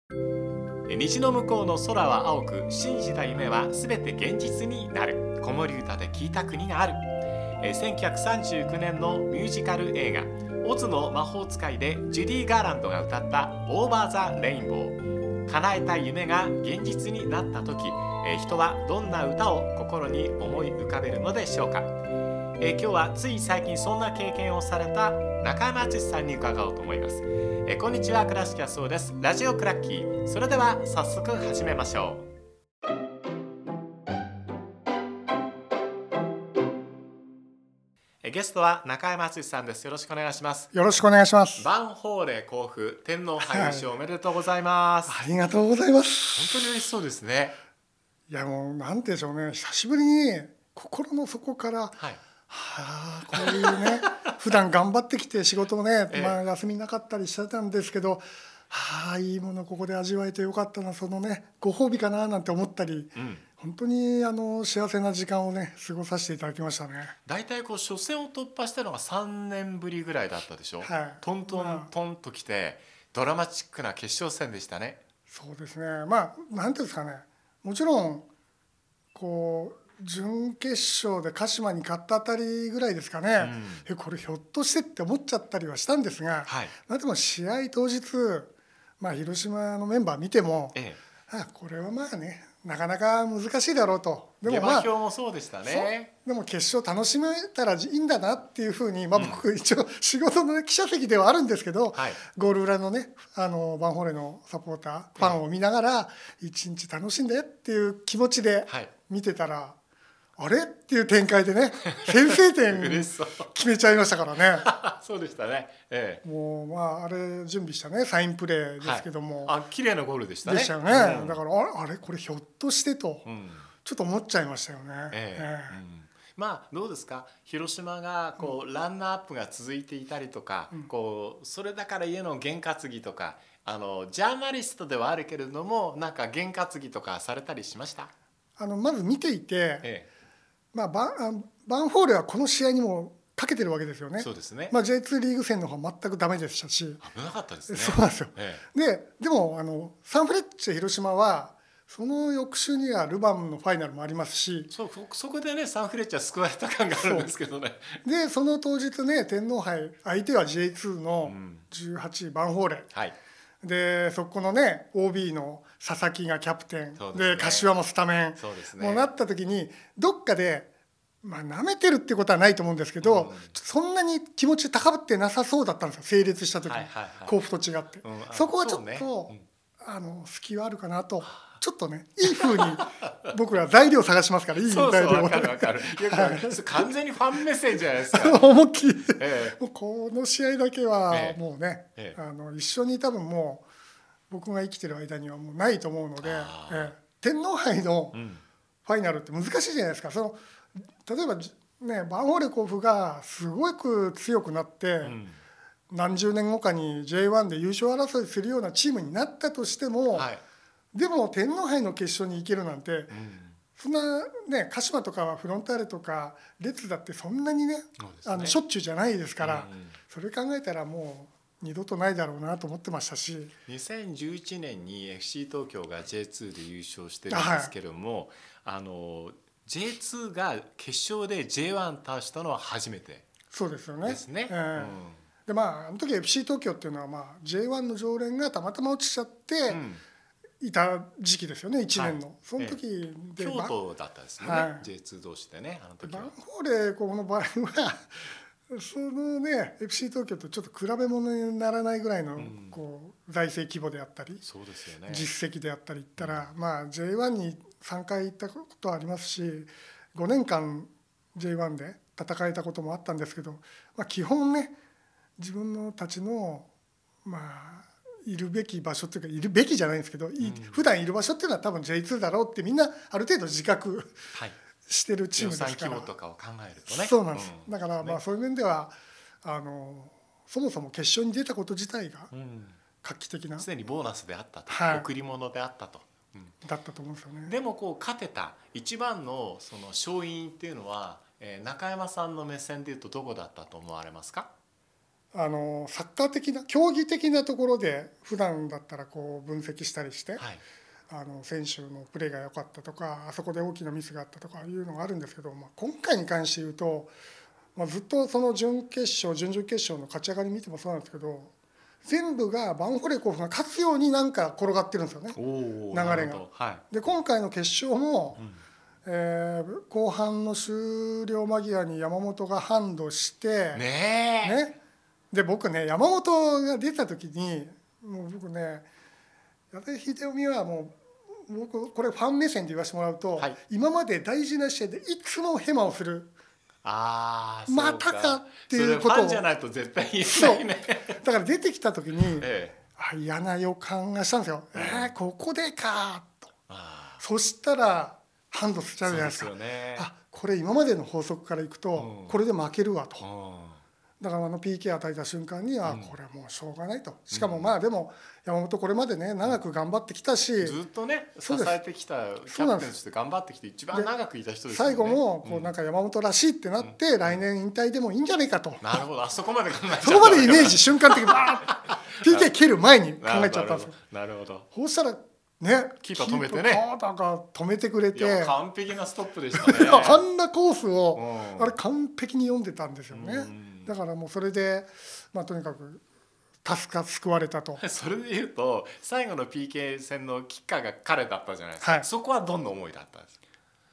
虹の向こうの空は青く、信じた夢はすべて現実になる。子守歌で聞いた国がある。1939年のミュージカル映画オズの魔法使いでジュディ・ガーランドが歌ったオーバー・ザ・レインボー。叶えた夢が現実になった時、人はどんな歌を心に思い浮かべるのでしょうか。今日はつい最近そんな経験をされた中山敦さんに伺おうと思います。こんにちは、倉敷康夫です。ラジオクラッキー。それでは早速始めましょう。ゲストは中山敦さんです。よろしくお願いします。 よろしくお願いします。 ヴァンフォーレ甲府天皇杯優勝おめでとうございます。 ありがとうございます。 本当に嬉しそうですね。 いやもうなんてでしょうね、久しぶりに心の底から、 はい、 こういうね普段頑張ってきて仕事もね、休みなかったりしてたんですけど、いいものここで味わえてよかったな、そのねご褒美かななんて思ったり、本当に幸せな時間をね過ごさせていただきましたね。 だいたいこう初戦を突破したのが3年ぶりぐらいだったでしょ。トントントンときてドラマチックな決勝戦でしたね。 そうですね。なんていうんですかね、もちろんこう準決勝で鹿島に勝ったあたりぐらいですかね、これひょっとしてって思っちゃったりはしたんですが、でも試合当日、広島のメンバー見ても、これはねなかなか難しいだろうと。 でも下馬評もそうでしたね。 でも決勝楽しめたらいいんだなっていうふうに、僕一応仕事の、記者席ではあるんですけど、ゴール裏のねヴァンフォーレのサポーター、ファンを見ながら一日楽しんでっていう気持ちで見てたら、あれっていう展開でね先制点決めちゃいましたからね。 そうでしたね。 もうあれ準備したねサインプレーですけども、 綺麗なゴールでしたね。 でしたよね。だからあれこれひょっとしてと、ちょっと思っちゃいましたよね。 どうですか、広島がこうランナーアップが続いていたりとか、こうそれだから家の験担ぎとか、ジャーナリストではあるけれども、なんか験担ぎとかされたりしました？ まず見ていて、バンフォーレはこの試合にもかけてるわけですよね。 そうですね。 J2 リーグ戦の方は全くダメでしたし、 危なかったですね。 そうなんですよ。でもサンフレッチェ広島はその翌週にはルヴァンのファイナルもありますし、 そこでねサンフレッチェは救われた感があるんですけどね。 でその当日ね天皇杯相手は J2 の18位バンフォーレ、でそこのね OB の佐々木がキャプテンで、柏もスタメンもなった時に、どっかで舐めてるってことはないと思うんですけど、そんなに気持ち高ぶってなさそうだったんですよ、成立した時に甲府と違って、そこはちょっと隙はあるかなと。ちょっとねいい風に僕ら材料探しますから、いい材料を。 分かる完全にファン目線じゃないですか。 思いっきりもうこの試合だけはもうね、一緒に多分もう僕が生きてる間にはもうないと思うので、天皇杯のファイナルって難しいじゃないですか。例えばねヴァンフォーレ甲府がすごく強くなって、何十年後かに J1 で優勝争いするようなチームになったとしても、でも天皇杯の決勝に行けるなんて、そんなね鹿島とかフロンターレとかレッズだってそんなにねしょっちゅうじゃないですから、それ考えたらもう二度とないだろうなと思ってましたし、 2011年に FC 東京が J2 で優勝してるんですけれども、J2 が決勝で J1 倒したのは初めてそうですよね。 ですね。 であの時 FC 東京っていうのはJ1 の常連がたまたま落ちちゃっていた時期ですよね、1年の。その時で京都だったですね、J2 同士でね、あの時は。 ヴァンフォーレこの場合はそのね FC 東京とちょっと比べ物にならないぐらいの財政規模であったり、実績であったり言ったら、J1 に3回行ったことはありますし、5年間 J1 で戦えたこともあったんですけど、基本ね自分のたちのいるべき場所っていうか、いるべきじゃないんですけど、普段いる場所っていうのは多分 J2 だろうってみんなある程度自覚してるチームですから。 予算規模とかを考えるとね。 そうなんです。だからそういう面ではそもそも決勝に出たこと自体が画期的な、 すでにボーナスであったと、贈り物であったと、 だったと思うんですよね。 でも勝てた一番のその勝因っていうのは、中山さんの目線でいうとどこだったと思われますか？ サッカー的な競技的なところで普段だったらこう分析したりして、選手のプレーが良かったとかあそこで大きなミスがあったとかいうのがあるんですけど、今回に関して言うと、ずっとその準決勝準々決勝の勝ち上がり見てもそうなんですけど、全部がバンホレコフが勝つようになんか転がってるんですよね、流れが。で今回の決勝も、後半の終了間際に山本がハンドしてね、で僕ね山本が出た時にもう僕ね矢部秀臣はもう僕これファン目線で言わせてもらうと、今まで大事な試合でいつもヘマをする。またかっていうことを、 ファンじゃないと絶対言えないね。 だから出てきた時に、嫌な予感がしたんですよ。ここでかと。そしたらハンドしちゃうじゃないですか。これ今までの法則からいくと、これで負けるわと。だからPK 与えた瞬間にはこれもうしょうがないと。しかもでも山本これまでね長く頑張ってきたし、 ずっとね支えてきたキャプテンとして頑張ってきて一番長くいた人ですよね。 最後もこうなんか山本らしいってなって来年引退でもいいんじゃないかと。 なるほど、あそこまで考えちゃった。 そこまでイメージ瞬間的にPK 蹴る前に考えちゃったんですよ。 なるほど。 そうしたらねキーパー止めてね、 止めてくれて完璧なストップでしたね。 あんなコースをあれ完璧に読んでたんですよね。だからもうそれでとにかく救われたと。 それでいうと最後の PK 戦のキッカーが彼だったじゃないですか、そこはどんな思いだったんですか。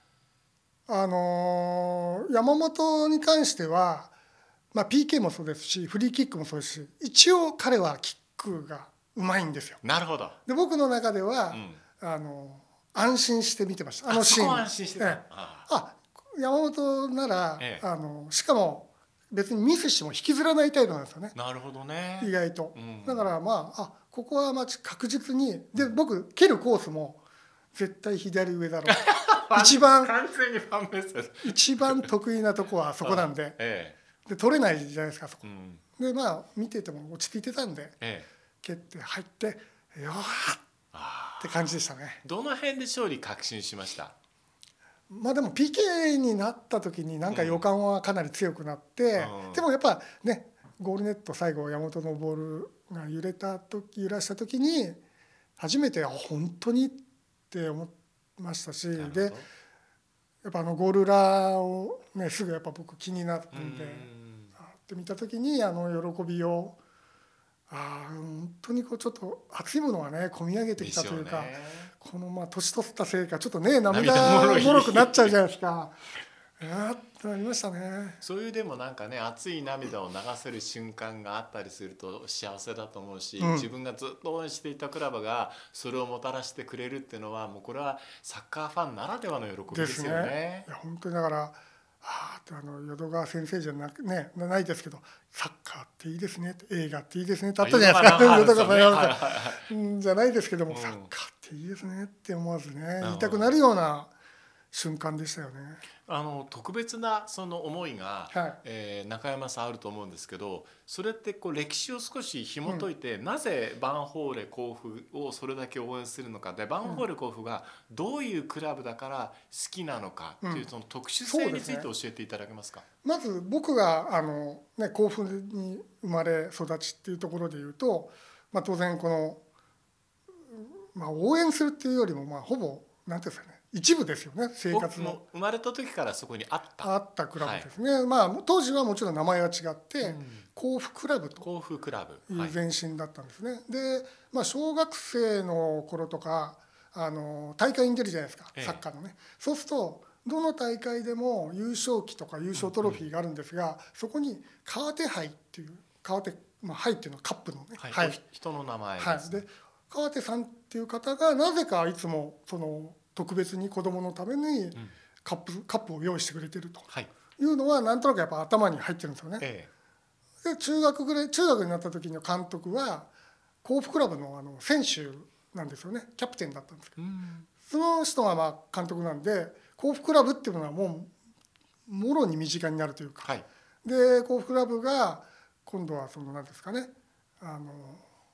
山本に関しては、PK もそうですしフリーキックもそうですし、一応彼はキックがうまいんですよ。 なるほど。 で僕の中では、安心して見てました。シーン。 そこは安心してた。 山本なら、しかも別にミスしても引きずらないタイプなんですよね。 なるほどね。 意外と。だからここは確実にで僕蹴るコースも絶対左上だろう。一番完全にファン目線。 一番得意なとこはそこなんで、で取れないじゃないですかそこ。で見てても落ち着いてたんで、蹴って入ってよーって感じでしたね。 どの辺で勝利確信しました？ でも PK になった時になんか予感はかなり強くなって、でもやっぱねゴールネット最後山本のボールが揺らした時に初めて本当にって思いましたし、でやっぱゴール裏をねすぐやっぱ僕気になってって見た時に喜びを本当にちょっと熱いものがね込み上げてきたというか、この年取ったせいかちょっとね涙もろくなっちゃうじゃないですか。ってなりましたね。 そういうでもなんかね熱い涙を流せる瞬間があったりすると幸せだと思うし、自分がずっと応援していたクラブがそれをもたらしてくれるっていうのはもうこれはサッカーファンならではの喜びですよね。 いや本当にだから淀川先生じゃないですけどサッカーっていいですね映画っていいですねってあったじゃないですか。淀川さんじゃないですけども、サッカーっていいですねって思わずね言いたくなるような瞬間でしたよね。 特別なその思いが、中山さんあると思うんですけど、それって歴史を少し紐解いて、なぜバンホーレ甲府をそれだけ応援するのかで、バンホーレ甲府がどういうクラブだから好きなのかっていうその特殊性について教えていただけますか。 まず僕が甲府に生まれ育ちっていうところでいうと、当然この、応援するっていうよりもほぼ何ていうんですかね一部ですよね。生活の生まれた時からそこにあったクラブですね。当時はもちろん名前は違って甲府クラブという前身だったんですね。で、小学生の頃とか大会に出るじゃないですか、サッカーのね。そうするとどの大会でも優勝旗とか優勝トロフィーがあるんですが、そこに川手杯っていう杯っていうのはカップのね、 人の名前です。 で川手さんっていう方がなぜかいつも特別に子どものためにカップを用意してくれてるというのはなんとなくやっぱ頭に入ってるんですよね。で中学になった時の監督は甲府クラブの選手なんですよね。キャプテンだったんですけど、その人が監督なんで甲府クラブっていうのはもうもろに身近になるというか、で甲府クラブが今度は何ですかね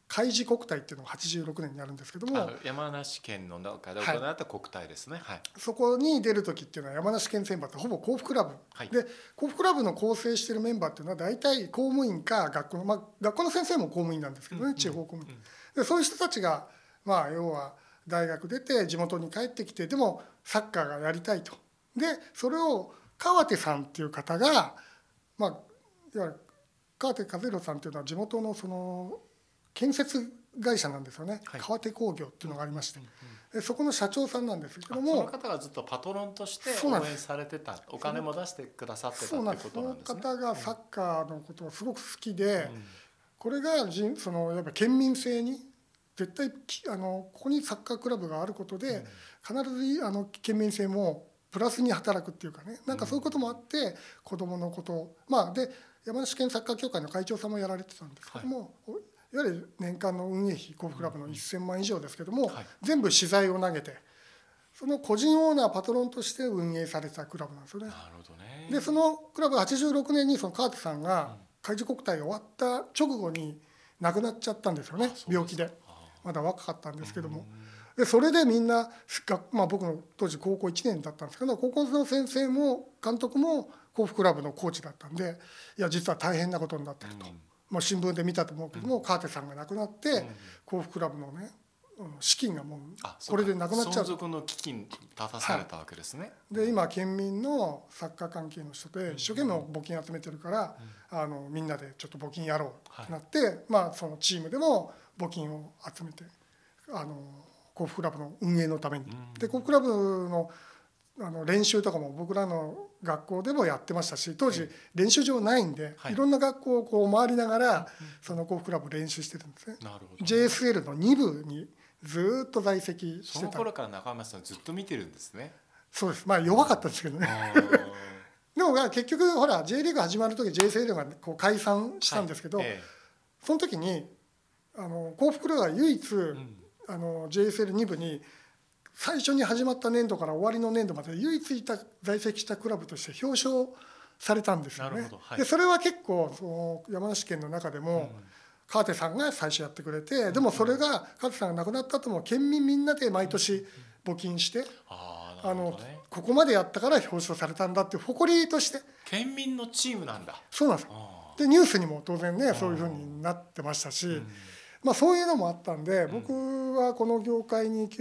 海事国体っていうのが86年にあるんですけども、 山梨県の中で行われた国体ですね、はい、 そこに出る時っていうのは山梨県選抜ってほぼ甲府クラブ、はい、で甲府クラブの構成しているメンバーっていうのは大体公務員か学校の、学校の先生も公務員なんですけどね、地方公務員、でそういう人たちが要は大学出て地元に帰ってきて、でもサッカーがやりたいと。でそれを川手さんっていう方が、いわゆる川手和弘さんっていうのは地元のその建設会社なんですよね、はい、川手工業っていうのがありまして、でそこの社長さんなんですけども、 その方がずっとパトロンとして応援されてた、お金も出してくださってたっていうことなんですね。 その方がサッカーのことがすごく好きで、これがそのやっぱ県民性に絶対ここにサッカークラブがあることで必ず県民性もプラスに働くっていうかね、なんかそういうこともあって子どものこと、で山梨県サッカー協会の会長さんもやられてたんですけども、はい、いわゆる年間の運営費甲府クラブの1000万以上ですけども、はい、全部資材を投げてその個人オーナーパトロンとして運営されたクラブなんですよね。 なるほどね。 でそのクラブ86年にその川手さんが海事国体が終わった直後に亡くなっちゃったんですよね、病気で。まだ若かったんですけども、でそれでみんな、僕の当時高校1年だったんですけど、高校の先生も監督も甲府クラブのコーチだったんで、いや実は大変なことになってると、新聞で見たと思うけども、川手さんが亡くなって甲府クラブのね資金がもうこれでなくなっちゃう。 存続の危機に立たされたわけですね。 で今県民のサッカー関係の人で一生懸命募金集めてるから、みんなでちょっと募金やろうってなって、そのチームでも募金を集めて甲府クラブの運営のために、で甲府クラブの練習とかも僕らの学校でもやってましたし、当時練習場ないんで、いろんな学校をこう回りながらその甲府クラブ練習してるんですね。 なるほど。 JSL の2部にずっと在籍してた。 その頃から中村さんずっと見てるんですね。 そうです。弱かったですけどねでも結局ほら J リーグ始まる時 JSL がこう解散したんですけど、その時に甲府クラブは唯一、JSL2 部に最初に始まった年度から終わりの年度まで唯一在籍したクラブとして表彰されたんですよね。でそれは結構その山梨県の中でも、川手さんが最初やってくれて、でもそれが川手さんが亡くなった後も県民みんなで毎年募金して、ここまでやったから表彰されたんだっていう誇りとして。 県民のチームなんだ。 そうなんです。でニュースにも当然ねそういうふうになってましたし、そういうのもあったんで、僕はこの業界に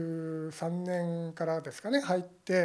93年からですかね入って、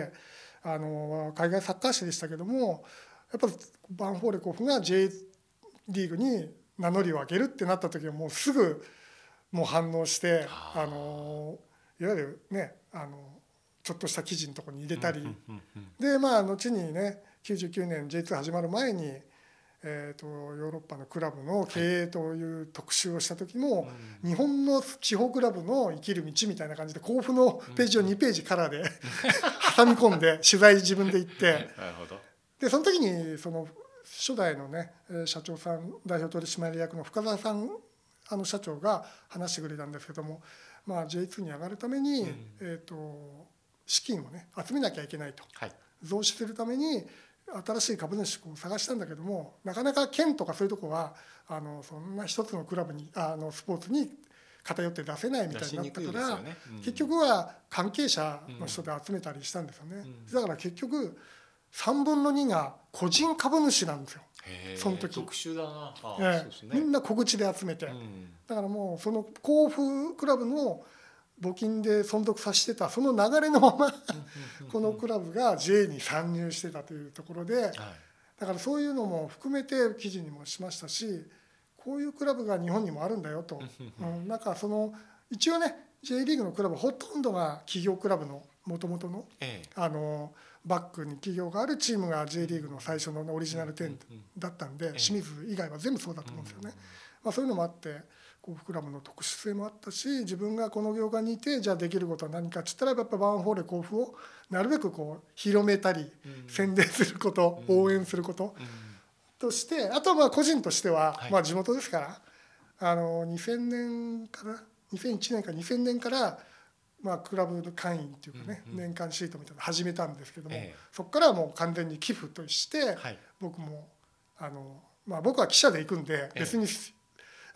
海外サッカー誌でしたけども、やっぱりヴァンフォーレ甲府が J リーグに名乗りを上げるってなった時はもうすぐもう反応して、いわゆるねちょっとした記事のところに入れたり、で後にね99年 J2 始まる前にヨーロッパのクラブの経営という特集をした時も、日本の地方クラブの生きる道みたいな感じで甲府のページを2ページカラーで挟み込んで取材自分で行って、でその時にその初代のね社長さん代表取締役の深澤さん社長が話してくれたんですけども、J2 に上がるために、資金をね集めなきゃいけないと、増資するために新しい株主を探したんだけども、なかなか県とかそういうとこはそんな一つのクラブにスポーツに偏って出せないみたいになったから、結局は関係者の人で集めたりしたんですよね。だから結局3分の2が個人株主なんですよ。その時特殊だな。 みんな小口で集めて、だからもうその甲府クラブの募金で存続させてたその流れのままこのクラブが J に参入してたというところで、だからそういうのも含めて記事にもしましたし、こういうクラブが日本にもあるんだよと、なんかその一応ね J リーグのクラブほとんどが企業クラブのもともとのバックに企業があるチームが J リーグの最初のオリジナル10だったんで、清水以外は全部そうだと思うんですよね。そういうのもあって甲府クラブの特殊性もあったし、自分がこの業界にいてじゃあできることは何かっつったらやっぱヴァンフォーレ甲府をなるべくこう広めたり宣伝すること、応援することとして、あとは個人としては地元ですから2000年から2001年か2000年からクラブの会員っていうかね、年間シートみたいなの始めたんですけども、そこからはもう完全に寄付として僕も僕は記者で行くんで別に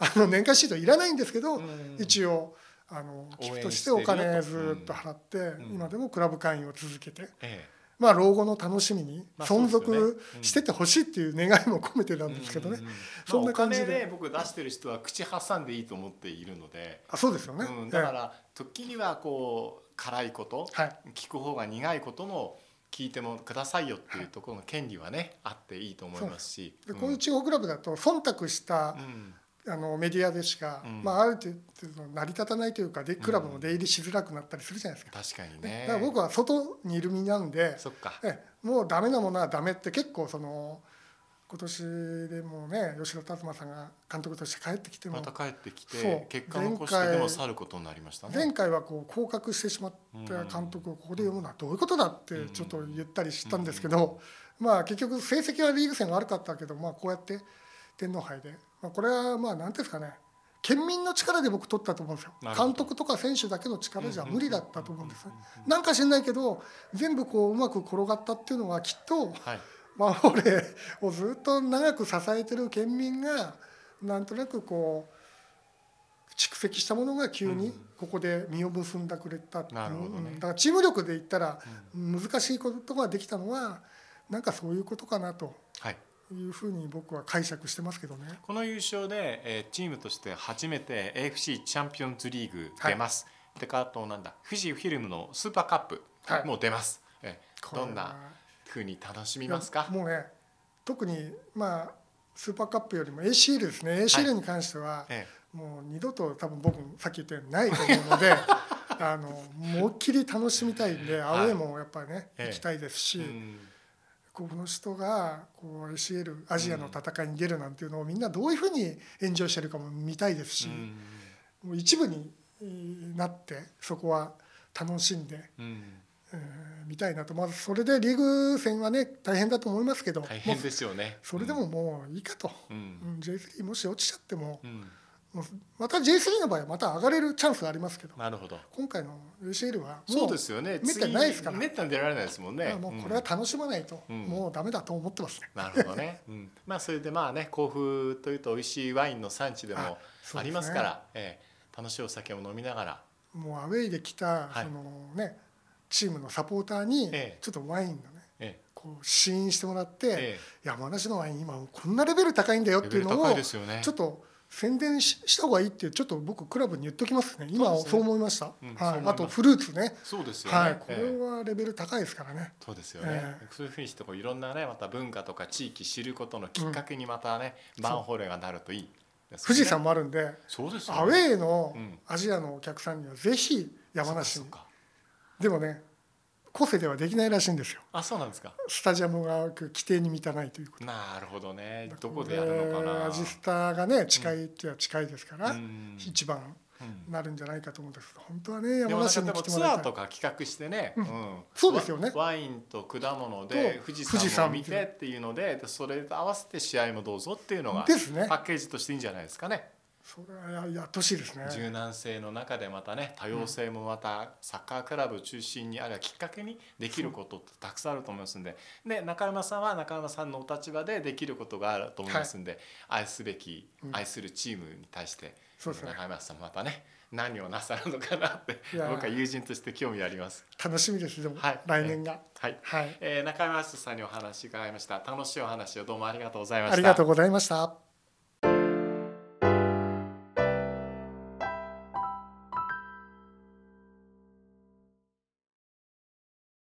年間シートいらないんですけど、一応寄付としてお金ずっと払って、今でもクラブ会員を続けて、老後の楽しみに存続しててほしいっていう願いも込めてなんですけどね。 そんな感じで、お金で僕出してる人は口挟んでいいと思っているので。 そうですよね。 だから時にはこう辛いこと、聞く方が苦いことも聞いてもくださいよっていうところの権利はね、あっていいと思いますし。 でこういう地方クラブだと忖度したメディアでしか、ある程度成り立たないというか、クラブも出入りしづらくなったりするじゃないですか。 確かにね。 だから僕は外にいる身なんで、もうダメなものはダメって、結構今年でもね、吉田達磨さんが監督として帰ってきてもまた帰ってきて結果残してでも去ることになりましたね。 前回はこう降格してしまった監督をここで読むのはどういうことだってちょっと言ったりしたんですけど、結局成績はリーグ戦悪かったけど、こうやって天皇杯で、これは何ていうんですかね、県民の力で僕取ったと思うんですよ。監督とか選手だけの力じゃ無理だったと思うんですね。なんか知んないけど全部こううまく転がったっていうのはきっと、俺をずっと長く支えてる県民がなんとなくこう蓄積したものが急にここで実を結んでくれたっていう、だからチーム力で言ったら難しいことができたのはなんかそういうことかなというふうに僕は解釈してますけどね。 この優勝でチームとして初めて AFC チャンピオンズリーグ出ます。でかと富士フィルムのスーパーカップも出ます。どんなふうに楽しみますか？ もうね、特にスーパーカップよりも ACL ですね。ACL に関してはもう二度と多分僕さっき言ったようにないと思うので思いっきり楽しみたいんで、アウェーもやっぱりね行きたいですし、この人がこう ACL アジアの戦いに出るなんていうのをみんなどういうふうにエンジョイしてるかも見たいですし、もう一部になってそこは楽しんで見たいなと。まずそれでリーグ戦はね大変だと思いますけど、 大変ですよね。 それでももういいかと、J3 もし落ちちゃっても、また J3 の場合はまた上がれるチャンスがありますけど、 なるほど。 今回の ACL はそうですよね。 めったにないですから、 めったに出られないですもんね。 もうこれは楽しまないと、もうダメだと思ってますね。 なるほどね。それで甲府というと美味しいワインの産地でもありますから、楽しいお酒を飲みながら、 もうアウェイで来たチームのサポーターにちょっとワインのねこう試飲してもらって、山梨のワイン今こんなレベル高いんだよっていうのをちょっと宣伝した方がいいってちょっと僕クラブに言っときますね。今そう思いました。あとフルーツね。 そうですよね。 これはレベル高いですからね。 そうですよね。そういうふうにしていろんなねまた文化とか地域知ることのきっかけにまたねマンホールがなるといい。 富士山もあるんで、アウェーのアジアのお客さんにはぜひ山梨に。でもね、個性ではできないらしいんですよ。 そうなんですか。 スタジアムが規定に満たないということ。 なるほどね。どこでやるのかな。 アジスタがね近いっては近いですから、一番なるんじゃないかと思うんですけど、本当はね山梨に来てもらいたい。 ツアーとか企画してね、 そうですよね。 ワインと果物で富士山を見てっていうので、それと合わせて試合もどうぞっていうのがパッケージとしていいんじゃないですかね。 それはやってほしいですね。 柔軟性の中でまたね多様性もまたサッカークラブを中心にあるいはきっかけにできることってたくさんあると思いますんで、中山さんは中山さんのお立場でできることがあると思いますんで、愛すべき愛するチームに対して中山さんまたね何をなさるのかなって僕は友人として興味あります。 楽しみです。でも来年が中山さんにお話伺いました。楽しいお話をどうもありがとうございました。 ありがとうございました。